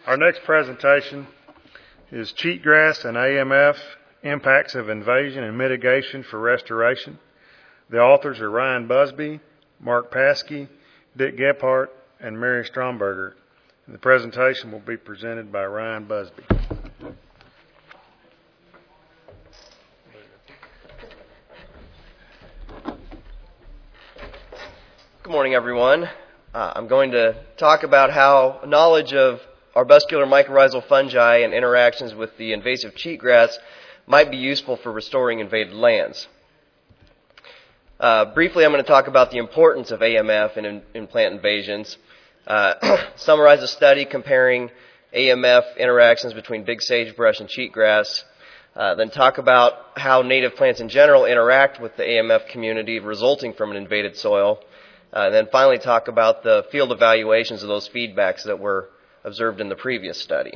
Our next presentation is Cheatgrass and AMF, Impacts of Invasion and Mitigation for Restoration. The authors are Ryan Busby, Mark Paskey, Dick Gephardt, and Mary Stromberger. The presentation will be presented by Ryan Busby. Good morning, everyone. I'm going to talk about how knowledge of arbuscular mycorrhizal fungi and interactions with the invasive cheatgrass might be useful for restoring invaded lands. Briefly, I'm going to talk about the importance of AMF in plant invasions, summarize a study comparing AMF interactions between big sagebrush and cheatgrass, then talk about how native plants in general interact with the AMF community resulting from an invaded soil, and then finally talk about the field evaluations of those feedbacks that were observed in the previous study.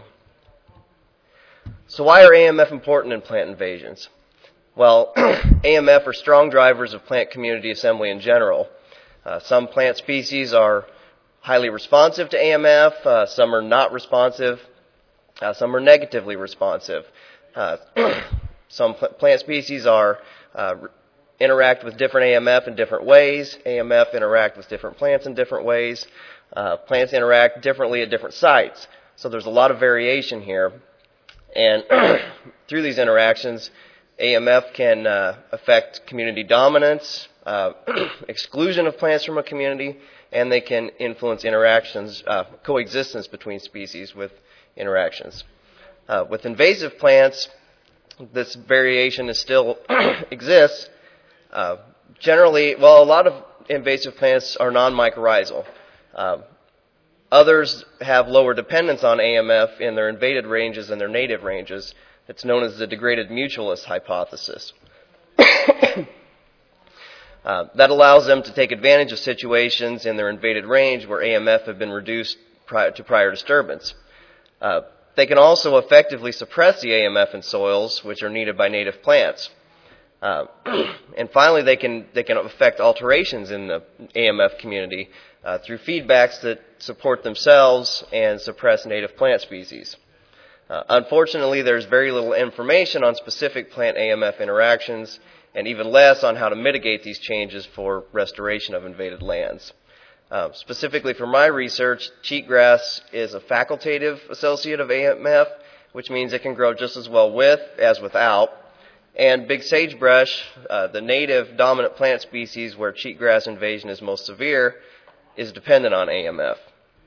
So why are AMF important in plant invasions? Well, AMF are strong drivers of plant community assembly in general. Some plant species are highly responsive to AMF, some are not responsive, some are negatively responsive. Some plant species interact with different AMF in different ways. AMF interact with different plants in different ways. Plants interact differently at different sites. So there's a lot of variation here. And through these interactions, AMF can affect community dominance, exclusion of plants from a community, and they can influence interactions, coexistence between species with interactions. With invasive plants, this variation still exists. Generally, a lot of invasive plants are non-mycorrhizal. Others have lower dependence on AMF in their invaded ranges and their native ranges. It's known as the degraded mutualist hypothesis. That allows them to take advantage of situations in their invaded range where AMF have been reduced to prior disturbance. They can also effectively suppress the AMF in soils which are needed by native plants. And finally, they can affect alterations in the AMF community through feedbacks that support themselves and suppress native plant species. Unfortunately, there's very little information on specific plant AMF interactions and even less on how to mitigate these changes for restoration of invaded lands. Specifically for my research, cheatgrass is a facultative associate of AMF, which means it can grow just as well with as without. And big sagebrush, the native dominant plant species where cheatgrass invasion is most severe, is dependent on AMF.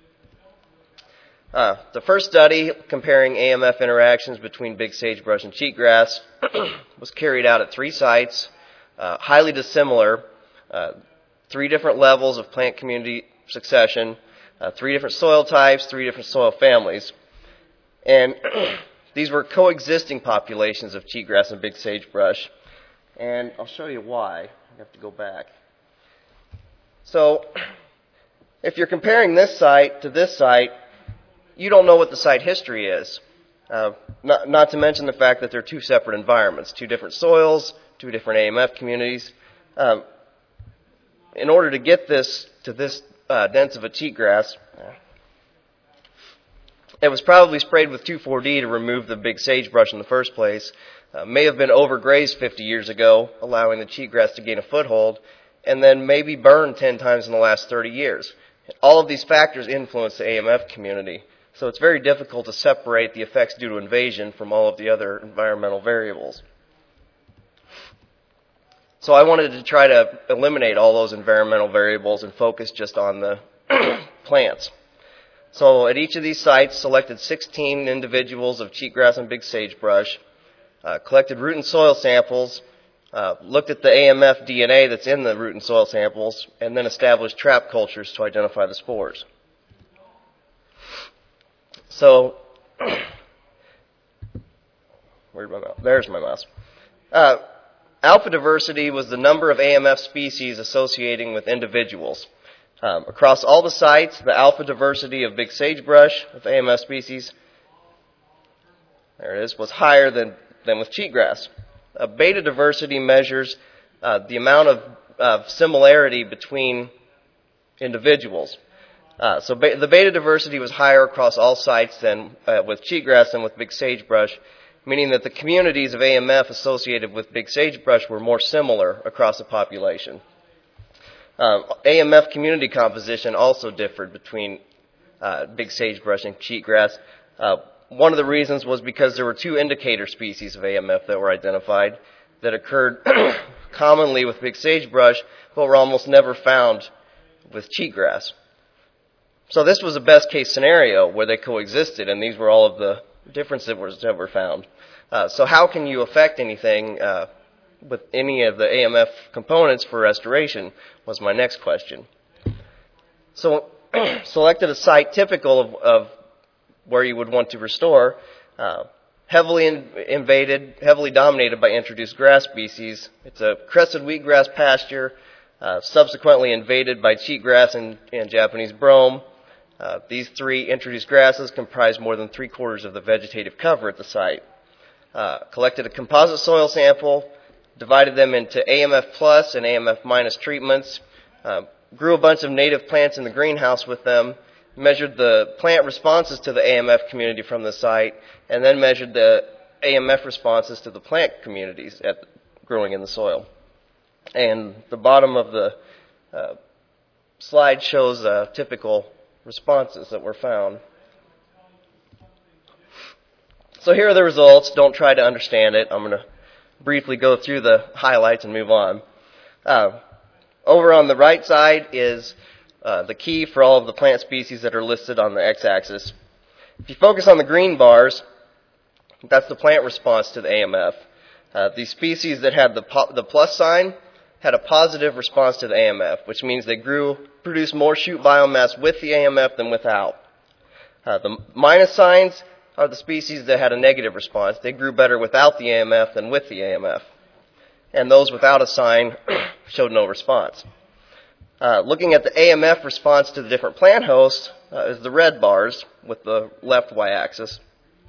The first study comparing AMF interactions between big sagebrush and cheatgrass was carried out at 3 sites, highly dissimilar, 3 different levels of plant community succession, 3 different soil types, 3 different soil families. And these were coexisting populations of cheatgrass and big sagebrush. And I'll show you why. I have to go back. So, if you're comparing this site to this site, you don't know what the site history is. Not to mention the fact that they're 2 separate environments, 2 different soils, 2 different AMF communities. In order to get this to this dense of a cheatgrass, it was probably sprayed with 2,4-D to remove the big sagebrush in the first place. May have been overgrazed 50 years ago, allowing the cheatgrass to gain a foothold, and then maybe burned 10 times in the last 30 years. All of these factors influence the AMF community, so it's very difficult to separate the effects due to invasion from all of the other environmental variables. So I wanted to try to eliminate all those environmental variables and focus just on the plants. So at each of these sites, selected 16 individuals of cheatgrass and big sagebrush, collected root and soil samples, looked at the AMF DNA that's in the root and soil samples, and then established trap cultures to identify the spores. So, where's my mouse? There's my mouse. Alpha diversity was the number of AMF species associating with individuals. Across all the sites, the alpha diversity of big sagebrush, of AMF species, there it is, was higher than with cheatgrass. Beta diversity measures the amount of similarity between individuals. The beta diversity was higher across all sites than with cheatgrass than with big sagebrush, meaning that the communities of AMF associated with big sagebrush were more similar across the population. AMF community composition also differed between big sagebrush and cheatgrass. One of the reasons was because there were two indicator species of AMF that were identified that occurred commonly with big sagebrush, but were almost never found with cheatgrass. So this was a best case scenario where they coexisted, and these were all of the differences that were found. So how can you affect anything with any of the AMF components for restoration was my next question. So selected a site typical of where you would want to restore, heavily invaded, heavily dominated by introduced grass species. It's a crested wheatgrass pasture, subsequently invaded by cheatgrass and Japanese brome. These three introduced grasses comprise more than 3/4 of the vegetative cover at the site. Collected a composite soil sample, divided them into AMF plus and AMF minus treatments, grew a bunch of native plants in the greenhouse with them, measured the plant responses to the AMF community from the site, and then measured the AMF responses to the plant communities growing in the soil. And the bottom of the slide shows typical responses that were found. So here are the results. Don't try to understand it. I'm going to briefly go through the highlights and move on. Over on the right side is the key for all of the plant species that are listed on the x-axis. If you focus on the green bars, that's the plant response to the AMF. These species that had the plus sign had a positive response to the AMF, which means they produced more shoot biomass with the AMF than without. The minus signs are the species that had a negative response. They grew better without the AMF than with the AMF. And those without a sign showed no response. Looking at the AMF response to the different plant hosts is the red bars with the left y-axis.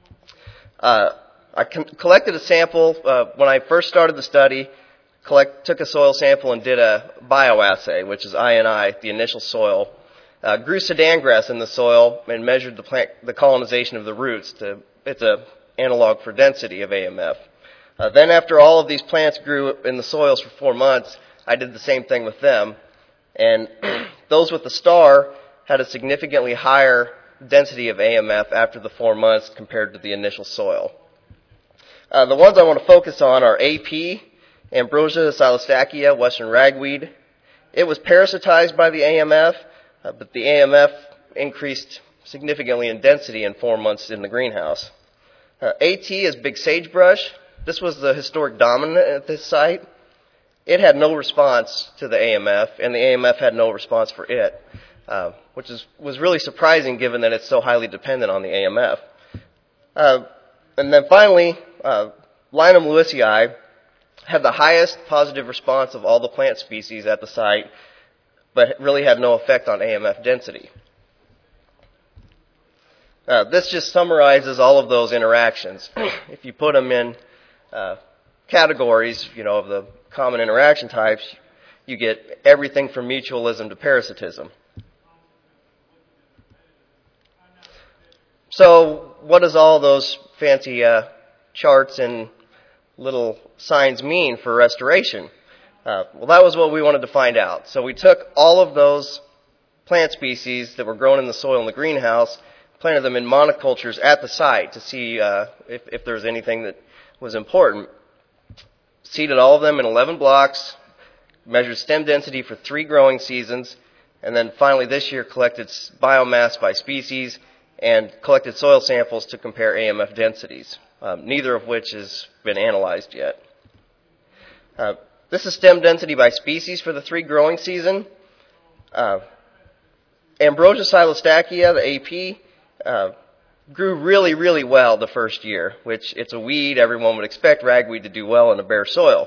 I collected a sample when I first started the study. Took a soil sample and did a bioassay, which is INI, the initial soil. Grew Sudan grass in the soil and measured the colonization of the roots. It's an analog for density of AMF. Then after all of these plants grew in the soils for 4 months, I did the same thing with them. And those with the star had a significantly higher density of AMF after the 4 months compared to the initial soil. The ones I want to focus on are AP, Ambrosia silostachya, western ragweed. It was parasitized by the AMF, but the AMF increased significantly in density in 4 months in the greenhouse. AT is big sagebrush. This was the historic dominant at this site. It had no response to the AMF, and the AMF had no response for it, which was really surprising given that it's so highly dependent on the AMF. And then finally, Linum lewisii had the highest positive response of all the plant species at the site, but really had no effect on AMF density. This just summarizes all of those interactions. If you put them in categories, of the common interaction types, you get everything from mutualism to parasitism. So what does all those fancy charts and little signs mean for restoration? Well, that was what we wanted to find out. So we took all of those plant species that were grown in the soil in the greenhouse, planted them in monocultures at the site to see if there was anything that was important. Seeded all of them in 11 blocks, measured stem density for 3 growing seasons, and then finally this year collected biomass by species and collected soil samples to compare AMF densities, neither of which has been analyzed yet. This is stem density by species for the 3 growing season. Ambrosia silostachya, the AP, grew really, really well the first year, which it's a weed. Everyone would expect ragweed to do well in a bare soil.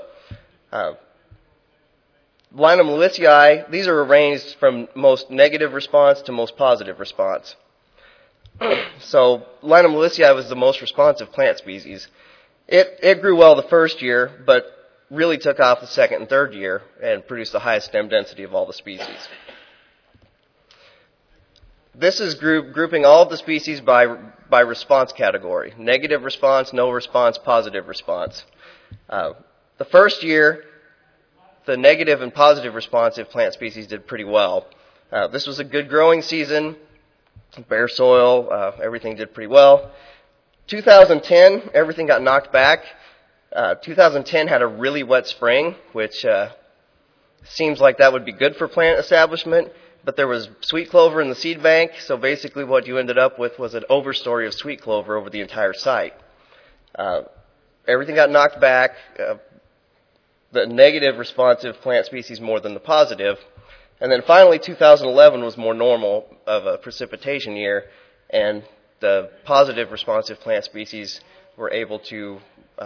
Linum lewisii, these are arranged from most negative response to most positive response. So Linum lewisii was the most responsive plant species. It grew well the first year, but really took off the second and third year and produced the highest stem density of all the species. This is grouping all of the species by response category: negative response, no response, positive response. The first year, the negative and positive responsive plant species did pretty well. This was a good growing season, bare soil, everything did pretty well. 2010, everything got knocked back. 2010 had a really wet spring, which seems like that would be good for plant establishment, but there was sweet clover in the seed bank, so basically what you ended up with was an overstory of sweet clover over the entire site. Everything got knocked back, the negative responsive plant species more than the positive. And then finally 2011 was more normal of a precipitation year, and the positive responsive plant species were able to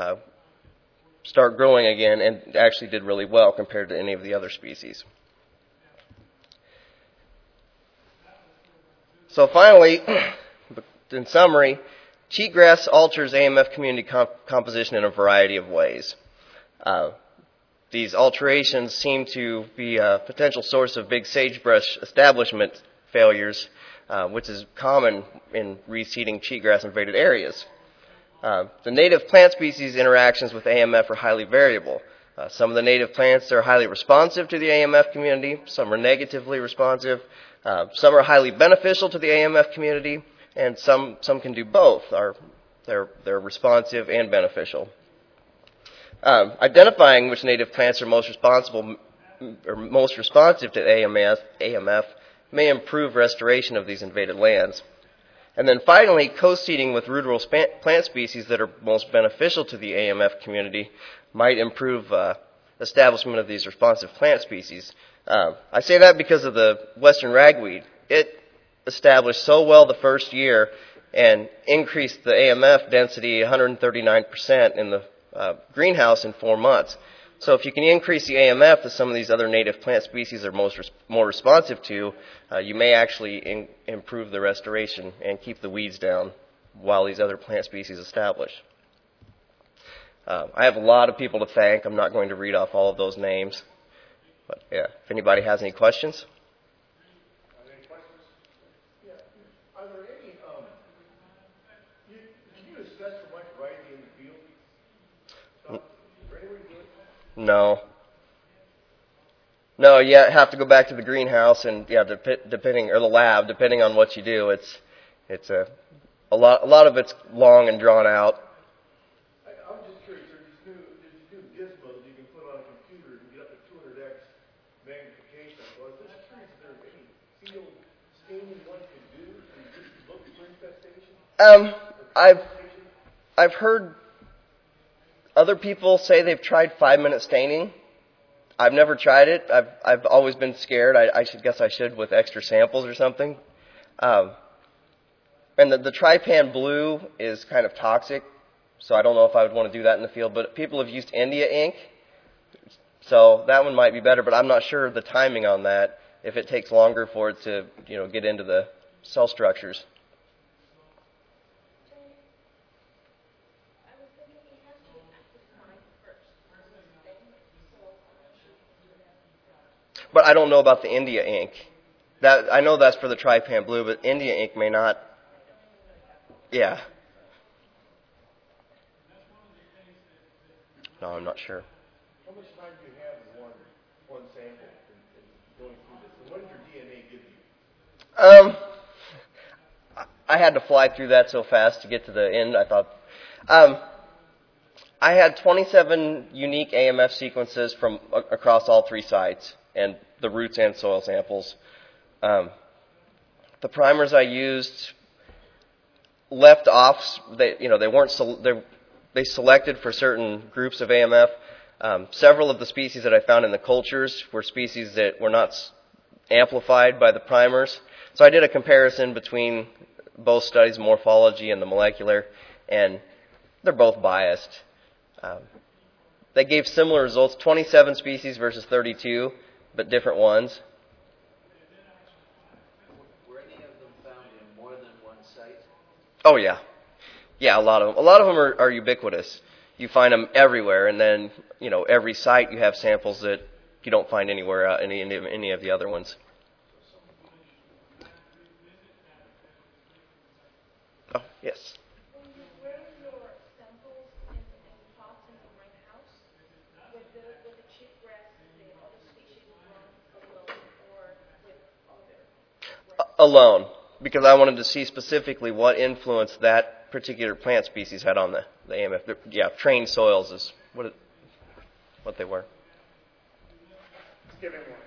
start growing again and actually did really well compared to any of the other species. So finally, in summary, cheatgrass alters AMF community composition in a variety of ways. These alterations seem to be a potential source of big sagebrush establishment failures, which is common in reseeding cheatgrass invaded areas. The native plant species interactions with AMF are highly variable. Some of the native plants are highly responsive to the AMF community, some are negatively responsive, some are highly beneficial to the AMF community, and some can do both. They're responsive and beneficial. Identifying which native plants are most responsive to AMF may improve restoration of these invaded lands. And then finally, co-seeding with ruderal plant species that are most beneficial to the AMF community might improve establishment of these responsive plant species. I say that because of the western ragweed. It established so well the first year and increased the AMF density 139% in the greenhouse in 4 months. So if you can increase the AMF that some of these other native plant species are more responsive to, you may actually improve the restoration and keep the weeds down while these other plant species establish. I have a lot of people to thank. I'm not going to read off all of those names. But yeah, if anybody has any questions. Any questions? Yeah. Are there any, did you assess for much variety in the field? No. No, you have to go back to the greenhouse and depending, or the lab, depending on what you do, it's a lot of it's long and drawn out. I'm just curious, there's these new gizmos you can put on a computer and get up to 200x magnification. So I was just curious if there's any field staining one can do to look for infestation? I've heard other people say they've tried 5-minute staining. I've never tried it. I've always been scared. I guess I should with extra samples or something. And the trypan blue is kind of toxic, so I don't know if I would want to do that in the field. But people have used India ink, so that one might be better. But I'm not sure the timing on that, if it takes longer for it to get into the cell structures. But I don't know about the India ink. I know that's for the trypan blue, but India ink may not. Yeah. No, I'm not sure. How much time do you have in one sample in going through this? And what did your DNA give you? I had to fly through that so fast to get to the end. I thought. I had 27 unique AMF sequences from across all 3 sites, and the roots and soil samples. The primers I used left off. They selected for certain groups of AMF. Several of the species that I found in the cultures were species that were not amplified by the primers. So I did a comparison between both studies, morphology and the molecular, and they're both biased. They gave similar results: 27 species versus 32. But different ones. Were any of them found in more than one site? Oh yeah, a lot of them are ubiquitous. You find them everywhere, and then every site you have samples that you don't find anywhere any of the other ones. Oh, yes. When you grow your samples in pots in the greenhouse, with the cheatgrass, the other species grown alone or with other? Alone, because I wanted to see specifically what influence that particular plant species had on the AMF. Yeah, trained soils is what they were. Give him one.